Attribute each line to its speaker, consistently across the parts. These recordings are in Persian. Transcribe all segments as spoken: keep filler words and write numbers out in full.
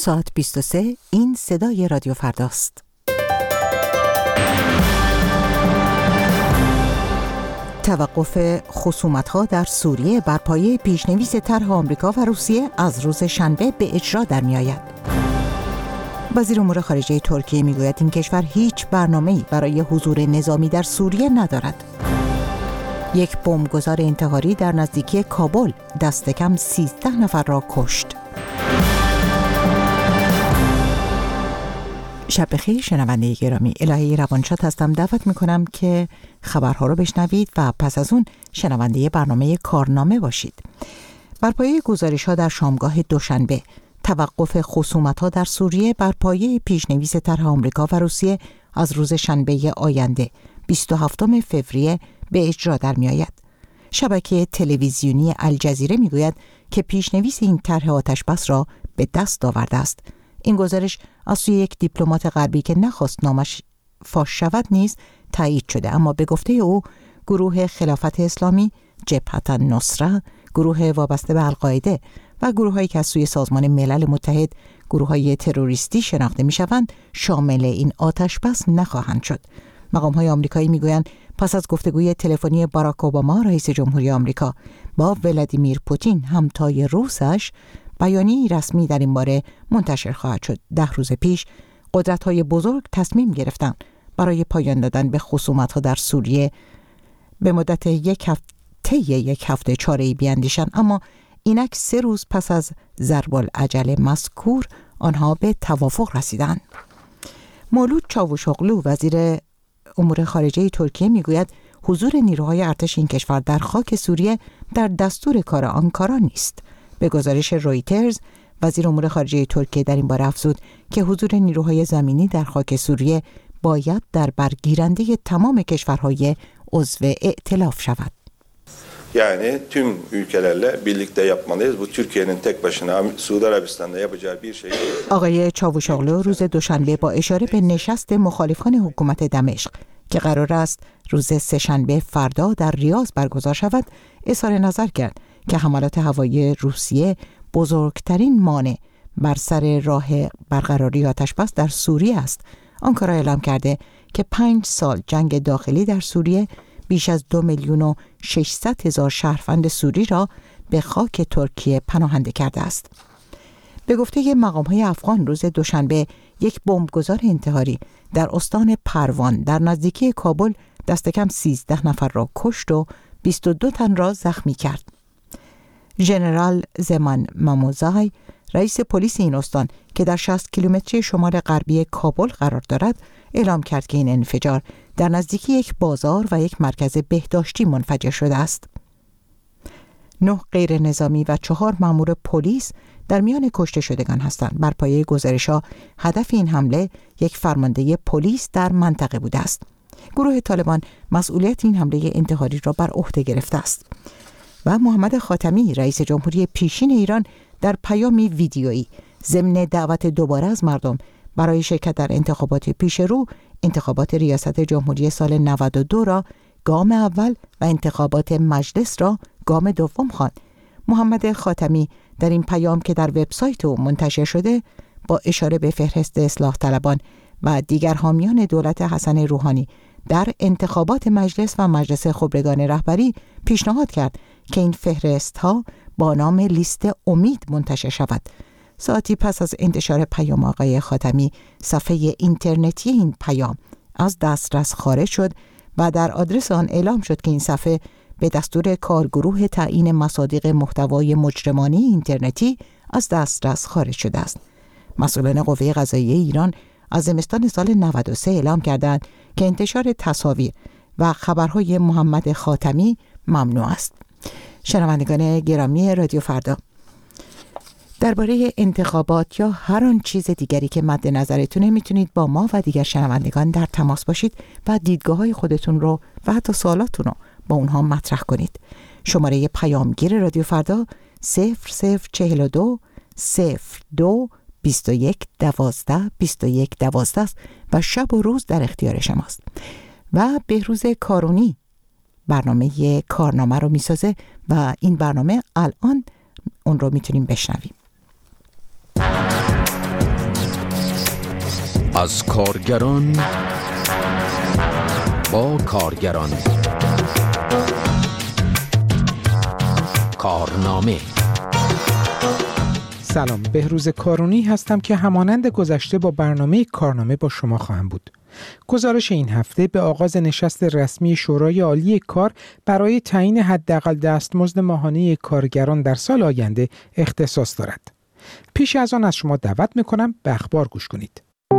Speaker 1: ساعت بیست و سه، این صدای رادیو فرداست. توقف خصومت‌ها در سوریه بر پایه پیشنویس طرح آمریکا و روسیه از روز شنبه به اجرا در می‌آید. وزیر امور خارجه ترکیه می‌گوید این کشور هیچ برنامه‌ای برای حضور نظامی در سوریه ندارد. یک بمبگذار انتحاری در نزدیکی کابل دست کم سیزده نفر را کشت. شب بخیر شنونده گرامی، الهی روانشاد هستم. دعوت میکنم که خبرها رو بشنوید و پس از اون شنونده برنامه کارنامه باشید. بر پایه گزارش‌ها در شامگاه دوشنبه، توقف خصومت‌ها در سوریه بر پایه پیشنویس طرح آمریکا و روسیه از روز شنبه آینده بیست و هفتم فوریه به اجرا در می‌آید. شبکه تلویزیونی الجزیره میگوید که پیشنویس این طرح آتش‌بس را به دست آورده است. این گزارش از سوی یک دیپلمات غربی که نخواست نامش فاش شود نیز تایید شده، اما به گفته او گروه خلافت اسلامی، جبهه النصره، گروه وابسته به القاعده و گروه‌هایی که از سوی سازمان ملل متحد گروه‌های تروریستی شناخته می‌شوند شامل این آتش‌بس نخواهند شد. مقام‌های آمریکایی می‌گویند پس از گفتگوی تلفنی باراک اوباما رئیس جمهوری آمریکا با ولادیمیر پوتین همتای روسش، بیانیه‌ای رسمی در این باره منتشر خواهد شد. ده روز پیش قدرت‌های بزرگ تصمیم گرفتند برای پایان دادن به خصومت‌ها در سوریه به مدت یک هفته یک هفته چاره‌ای بیاندیشند، اما اینک سه روز پس از ضرب العجل مذکور آنها به توافق رسیدند. مولود چاوشوغلو وزیر امور خارجه ترکیه میگوید حضور نیروهای ارتش این کشور در خاک سوریه در دستور کار آنکارا نیست. به گزارش رویترز، وزیر امور خارجه ترکیه در این bاره افزود که حضور نیروهای زمینی در خاک سوریه باید در برگیرنده تمام کشورهای عضو ائتلاف شود.
Speaker 2: Yani tüm ülkelerle birlikte yapmalıyız. Bu Türkiye'nin tek başına Suudi Arabistan'da yapacağı bir şey değil.
Speaker 1: آقای چاوشوغلو روز دوشنبه با اشاره به نشست مخالفان حکومت دمشق که قرار است روز سه‌شنبه فردا در ریاض برگزار شود، اظهار نظر کرد که حملات هوایی روسیه بزرگترین مانع بر سر راه برقراری آتش‌بس در سوریه است. آنکارا اعلام کرده که پنج سال جنگ داخلی در سوریه بیش از دو میلیون و ششصد هزار شهروند سوری را به خاک ترکیه پناهنده کرده است. به گفته مقام‌های افغان روز دوشنبه یک بمبگذار انتحاری در استان پروان در نزدیکی کابل دست کم سیزده نفر را کشت و بیست و دو تن را زخمی کرد. ژنرال زمان ماموزای رئیس پلیس این استان که در شصت کیلومتری شمال غربی کابل قرار دارد اعلام کرد که این انفجار در نزدیکی یک بازار و یک مرکز بهداشتی منفجر شده است. نه غیر نظامی و چهار مأمور پلیس در میان کشته شدگان هستند. بر پایه گزارش‌ها هدف این حمله یک فرمانده پلیس در منطقه بوده است. گروه طالبان مسئولیت این حمله انتحاری را بر عهده گرفته است. و محمد خاتمی رئیس جمهوری پیشین ایران در پیامی ویدیویی ضمن دعوت دوباره از مردم برای شرکت در انتخابات پیش رو، انتخابات ریاست جمهوری سال نود و دو را گام اول و انتخابات مجلس را گام دوم خواند. محمد خاتمی در این پیام که در وبسایت او منتشر شده با اشاره به فهرست اصلاح طلبان و دیگر حامیان دولت حسن روحانی در انتخابات مجلس و مجلس خبرگان رهبری پیشنهاد کرد که این فهرست ها با نام لیست امید منتشر شود. ساعتی پس از انتشار پیام آقای خاتمی، صفحه اینترنتی این پیام از دسترس خارج شد و در آدرس آن اعلام شد که این صفحه به دستور کارگروه تعیین مصادیق محتوای مجرمانه اینترنتی از دسترس خارج شده است. مسئولان قوه قضاییه ایران از زمستان سال نود و سه اعلام کردند که انتشار تصاویر و خبرهای محمد خاتمی ممنوع است. شنوندگان گرامی رادیو فردا، درباره انتخابات یا هر آن چیز دیگری که مد نظرتونه میتونید با ما و دیگر شنوندگان در تماس باشید و دیدگاه‌های خودتون رو و حتی سوالاتون رو با اونها مطرح کنید. شماره پیامگیر رادیو فردا صفر صفر چهل و دو صفر دو بیست و یک دوازده بیست و یک دوازده است و شب و روز در اختیار شماست. و بهروز کارونی برنامه کارنامه رو میسازه و این برنامه الان اون رو میتونیم بشنویم.
Speaker 3: از کارگران با کارگران. کارنامه.
Speaker 4: سلام، بهروز کارونی هستم که همانند گذشته با برنامه کارنامه با شما خواهم بود. گزارش این هفته به آغاز نشست رسمی شورای عالی کار برای تعیین حداقل دستمزد ماهانه کارگران در سال آینده اختصاص دارد. پیش از آن از شما دعوت می‌کنم به اخبار گوش کنید.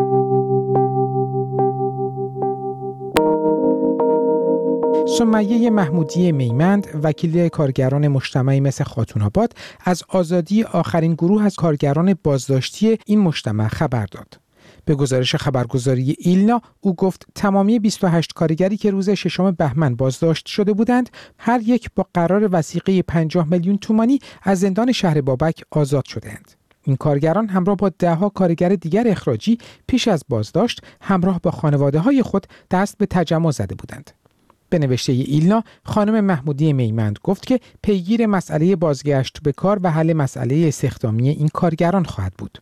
Speaker 4: سمیه محمودی میمند، وکیل کارگران مجتمعی مثل خاتون‌آباد، از آزادی آخرین گروه از کارگران بازداشتی این مجتمع خبر داد. به گزارش خبرگزاری ایلنا او گفت تمامی بیست و هشت کارگری که روز ششم بهمن بازداشت شده بودند، هر یک با قرار وثیقه پنجاه میلیون تومانی از زندان شهر بابک آزاد شدند. این کارگران همراه با ده‌ها کارگر دیگر اخراجی پیش از بازداشت همراه با خانواده‌های خود دست به تجمع زده بودند. به نوشته ایلنا، خانم محمودی میمند گفت که پیگیر مسئله بازگشت به کار و حل مسئله استخدامی این کارگران خواهد بود.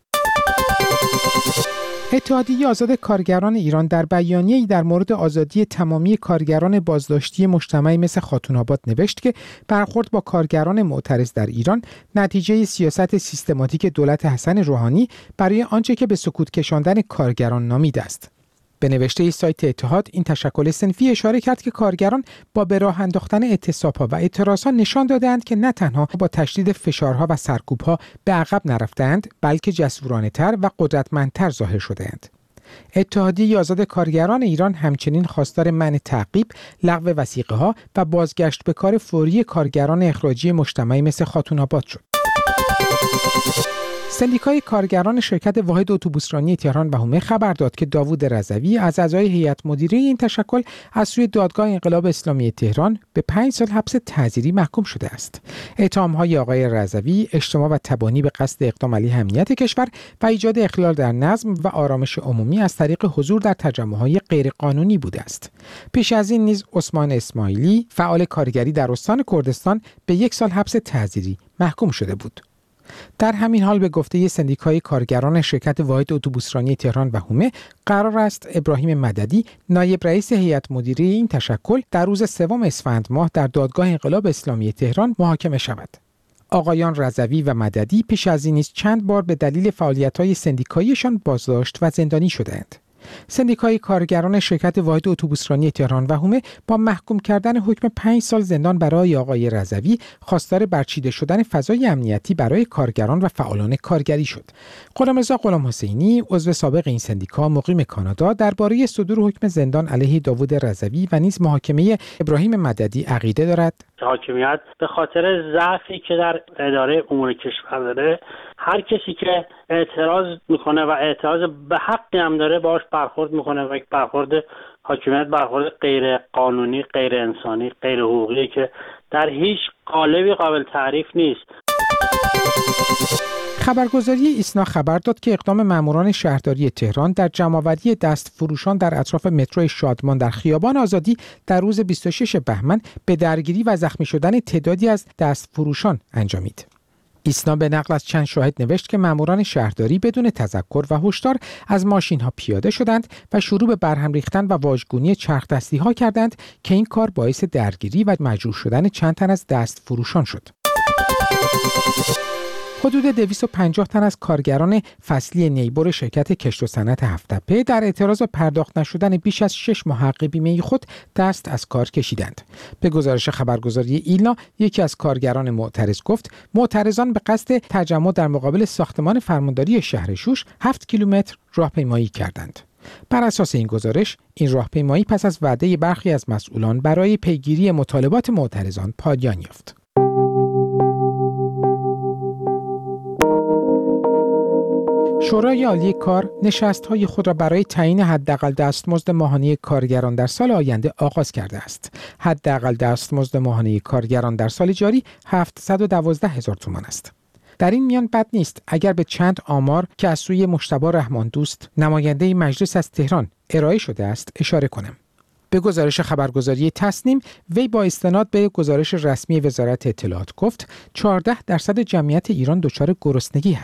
Speaker 4: اتحادیه آزاد کارگران ایران در بیانیه‌ای در مورد آزادی تمامی کارگران بازداشتی مجتمعی مثل خاتون‌آباد نوشت که برخورد با کارگران معترض در ایران نتیجه سیاست سیستماتیک دولت حسن روحانی برای آنچه که به سکوت کشاندن کارگران نامیده است. به نوشته سایت اتحاد، این تشکل صنفی اشاره کرد که کارگران با به راه انداختن اعتصاب‌ها و اعتراض‌ها نشان دادند که نه تنها با تشدید فشارها و سرکوب‌ها به عقب نرفتند، بلکه جسورانه‌تر و قدرتمندتر ظاهر شدند. اتحادیه آزاد کارگران ایران همچنین خواستار منع تعقیب، لغو وثیقه‌ها و بازگشت به کار فوری کارگران اخراجی مجتمعی مثل خاتون‌آباد شد. سندیکای کارگران شرکت واحد اتوبوسرانی تهران و حومه خبر داد که داوود رضوی از اعضای هیئت مدیره این تشکل از سوی دادگاه انقلاب اسلامی تهران به پنج سال حبس تعزیری محکوم شده است. اتهام‌های آقای رضوی اجتماع و تبانی به قصد اقدام علیه امنیت کشور و ایجاد اخلال در نظم و آرامش عمومی از طریق حضور در تجمع‌های غیرقانونی بوده است. پیش از این نیز عثمان اسماعیلی، فعال کارگری در استان کردستان، به یک سال حبس تعزیری محکوم شده بود. در همین حال به گفته سندیکای کارگران شرکت واحد اتوبوسرانی تهران و حومه، قرار است ابراهیم مددی، نایب رئیس هیئت مدیره این تشکل، در روز سوم اسفند ماه در دادگاه انقلاب اسلامی تهران محاکمه شود. آقایان رضوی و مددی پیش از این نیز چند بار به دلیل فعالیت‌های سندیکاییشان بازداشت و زندانی شدند. سندیکای کارگران شرکت واحد اتوبوسرانی تهران و حومه با محکوم کردن حکم پنج سال زندان برای آقای رضوی خواستار برچیده شدن فضای امنیتی برای کارگران و فعالان کارگری شد. غلامرضا غلام حسینی، عضو سابق این سندیکا مقیم کانادا، درباره صدور حکم زندان علیه داوود رضوی و نیز محاکمه ابراهیم مددی عقیده دارد.
Speaker 5: حاکمیت به خاطر ضعفی که در اداره امور کشور داره، هر کسی که اعتراض میکنه و اعتراض به حقی هم داره باهاش برخورد میکنه و یک برخورد حاکمیت برخورد غیر قانونی، غیر انسانی، غیر حقوقی که در هیچ قالبی قابل تعریف نیست.
Speaker 4: خبرگزاری ایسنا خبر داد که اقدام ماموران شهرداری تهران در جمع‌آوری دست فروشان در اطراف مترو شادمان در خیابان آزادی در روز بیست و ششم بهمن به درگیری و زخمی شدن تعدادی از دست فروشان انجامید. ایسنا به نقل از چند شاهد نوشت که ماموران شهرداری بدون تذکر و هشدار از ماشین‌ها پیاده شدند و شروع به برهم ریختن و واژگونی چرخ دستی‌ها کردند که این کار باعث درگیری و مجروح شدن چند تن از دست فروشان شد. حدود دویست و پنجاه تن از کارگران فصلی نیبر شرکت کشت و صنعت هفت‌تپه در اعتراض به پرداخت نشدن بیش از شش ماه حق بیمه خود دست از کار کشیدند. به گزارش خبرگزاری ایلنا، یکی از کارگران معترض گفت معترضان به قصد تجمع در مقابل ساختمان فرمانداری شهر شوش هفت کیلومتر راهپیمایی کردند. بر اساس این گزارش، این راهپیمایی پس از وعده برخی از مسئولان برای پیگیری مطالبات معترضان پایان یافت. شورای عالی کار نشست‌های خود را برای تعیین حداقل دستمزد ماهانه کارگران در سال آینده آغاز کرده است. حداقل دستمزد ماهانه کارگران در سال جاری هفتصد و دوازده هزار تومان است. در این میان بد نیست اگر به چند آمار که از سوی مجتبی رحمان دوست، نماینده مجلس از تهران، ارائه شده است اشاره کنم. به گزارش خبرگزاری تصنیم، وی با استناد به گزارش رسمی وزارت اطلاعات گفت چهارده درصد جمعیت ایران دچار گرسنگی هستند.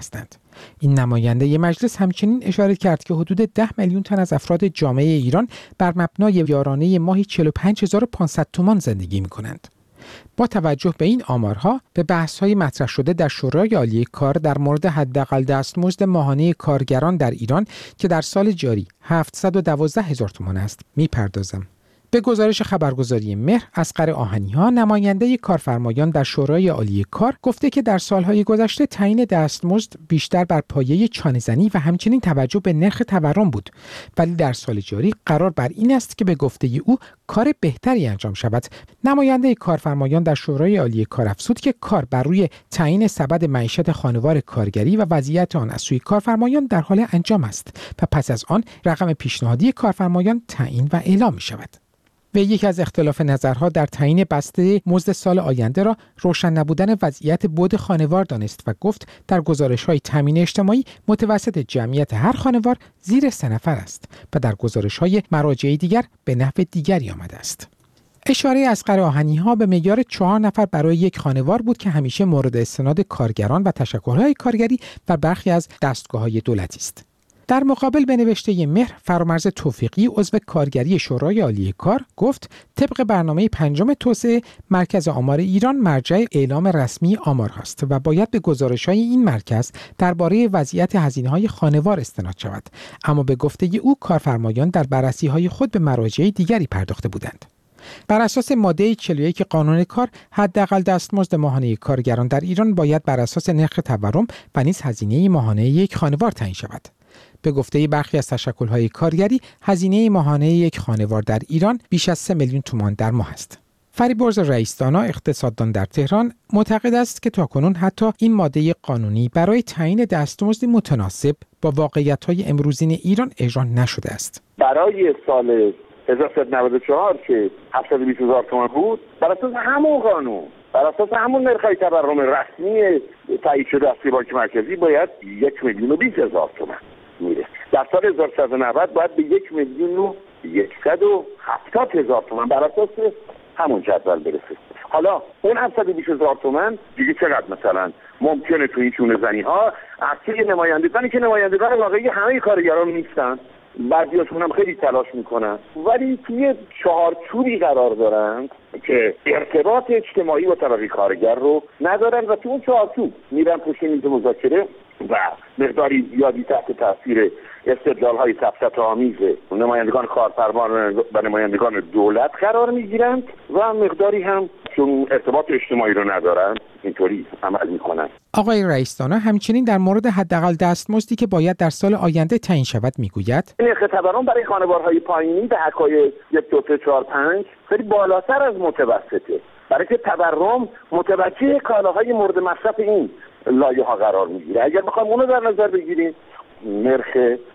Speaker 4: این نماینده مجلس همچنین اشاره کرد که حدود ده میلیون تن از افراد جامعه ایران بر مبنای یارانه ماهی چهل و پنج هزار و پانصد تومان زندگی می‌کنند. با توجه به این آمارها، به بحث‌های مطرح شده در شورای عالی کار در مورد حداقل دستمزد ماهانه کارگران در ایران که در سال جاری هفتصد و دوازده هزار تومان است، می‌پردازم. به گزارش خبرگزاری مهر، اصغر آهنی‌ها، نماینده کارفرمایان در شورای عالی کار، گفته که در سالهای گذشته تعیین دستمزد بیشتر بر پایه چانه‌زنی و همچنین توجه به نرخ تورم بود، ولی در سال جاری قرار بر این است که به گفته او کار بهتری انجام شود. نماینده کارفرمایان در شورای عالی کار افزود که کار بر روی تعیین سبد معیشت خانوار کارگری و وضعیت آن از سوی کارفرمایان در حال انجام است و پس از آن رقم پیشنهادی کارفرمایان تعیین و اعلام می‌شود. و یکی از اختلاف نظرها در تعیین بسته مزد سال آینده را روشن نبودن وضعیت بود خانوار دانست و گفت در گزارش‌های تامین اجتماعی متوسط جمعیت هر خانوار زیر سه نفر است و در گزارش‌های مراجع دیگر به نحو دیگری آمده است. اشاره اصغر آهنی‌ها به معیار چهار نفر برای یک خانوار بود که همیشه مورد استناد کارگران و تشکل‌های کارگری و برخی از دستگاه‌های دولتی است. در مقابل به نوشته مهر، فرامرز توفیقی عضو کارگری شورای عالی کار گفت طبق برنامه پنجم توسعه، مرکز آمار ایران مرجع اعلام رسمی آمارهاست و باید به گزارش‌های این مرکز درباره وضعیت هزینه‌های خانوار استناد شود، اما به گفته او کارفرمایان در بررسی‌های خود به مراجع دیگری پرداخته بودند. بر اساس ماده چهل و یک قانون کار، حداقل دستمزد ماهانه کارگران در ایران باید بر اساس نرخ تورم و نیز هزینه ماهانه یک خانوار تعیین شود. به گفته برخی از تشکل‌های کارگری، هزینه ماهانه یک خانوار در ایران بیش از سه میلیون تومان در ماه است. فریبرز رئیس‌دانا، اقتصاددان در تهران، معتقد است که تاکنون حتی این ماده قانونی برای تعیین دستمزد متناسب با واقعیت‌های امروزین ایران اجرا نشده است.
Speaker 6: برای سال هزار و سیصد و نود و چهار که هفتصد و بیست هزار تومان بود، بر اساس همون قانون، بر اساس همون نرخ‌های تورم رسمی تایید شده از بانک مرکزی باید یک میلیون و بیست هزار تومان میره. در سال هزار و سیصد و نود باید به یک میلیون و صد و هفتاد هزار تومان بر اساس همون جدول برسه. حالا اون هفتصد و بیست هزار تومان دیگه چقدر مثلا ممکنه تو این چونه زنی ها اصلی نمایندگانی که نمایندگان واقعی همه کارگران نیستن، بعضیاشون هم خیلی تلاش میکنن ولی توی چهارچوبی قرار دارن که ارتباط اجتماعی با طبقه کارگر رو ندارن و تو اون چهارچوب میرن پشت میز مذاکره و مقداری زیادی تحت تاثیر استدلال‌های سفسطه‌آمیز نمایندگان کارفرما و نمایندگان دولت قرار میگیرند و مقداری هم چون ارتباط اجتماعی رو ندارن اینطوری عمل میکنن.
Speaker 4: آقای رئیس‌دانا همچنین در مورد حداقل دستمزدی که باید در سال آینده تعیین شود میگوید
Speaker 6: نرخ تورم برای خانوارهای پایینی به حکای یک دو سه چهار پنج خیلی بالاتر از متوسطه، برای که تورم متوجه کالاهای مورد مصرف این لایه ها قرار میگیره. اگر بخوام اونو در نظر بگیریم نرخ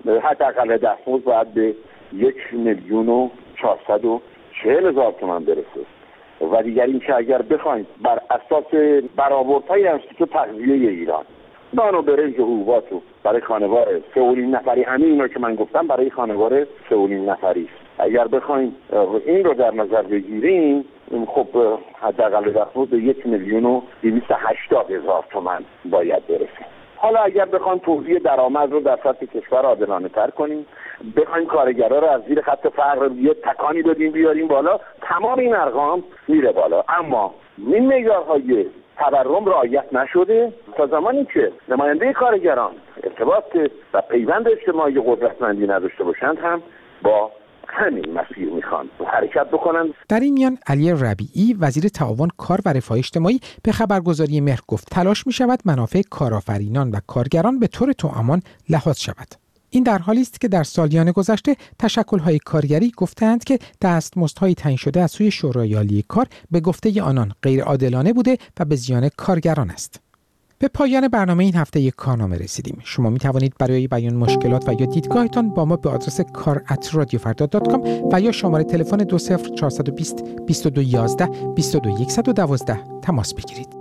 Speaker 6: حداقل دستمزد باید به یک میلیون و چهارصد و چهل هزار تومان برسه و دیگر این که اگر بخوایم بر اساس برآوردهای انستیتوت تغذیه ایران نان و برنج و حبوبات برای خانوار سه و نیم نفری، همین اینا که من گفتم برای خانوار سه و نیم نفری، اگر بخوایم این رو در نظر بگیریم خب حداقل دستمزد به یک میلیون و دویست و هشتاد هزار تومان باید برسه. حالا اگر بخوایم توزیع درآمد رو در سطح کشور عادلانه تر کنیم، بخوایم کارگرا رو از زیر خط فقر یه تکانی بدیم بیاریم بالا، تمام این ارقام میره بالا. اما این معیارهای تورم رعایت نشده تا زمانی که نماینده کارگران ارتباط و پیوند اجتماعی قدرتمندی نداشته باشند هم با همین مسیر میخوان حرکت بکنن.
Speaker 4: در این میان علی ربیعی وزیر تعاون کار و رفاه اجتماعی به خبرگزاری مهر گفت تلاش میشود منافع کارآفرینان و کارگران به طور توامان لحاظ شود. این در حالی است که در سالیان گذشته تشکل‌های کارگری گفتند که دستمزدهای تعیین شده از سوی شورای عالی کار به گفته آنان غیر عادلانه بوده و به زیان کارگران است. به پایان برنامه این هفته یک کارنامه رسیدیم. شما می توانید برای بیان مشکلات و یا دیدگاهتان با ما به آدرس کار ات رادیو فردا دات کام و یا شماره تلفن دو صفر چهار دو صفر بیست بیست و دو یازده بیست و دو صد و دوازده تماس بگیرید.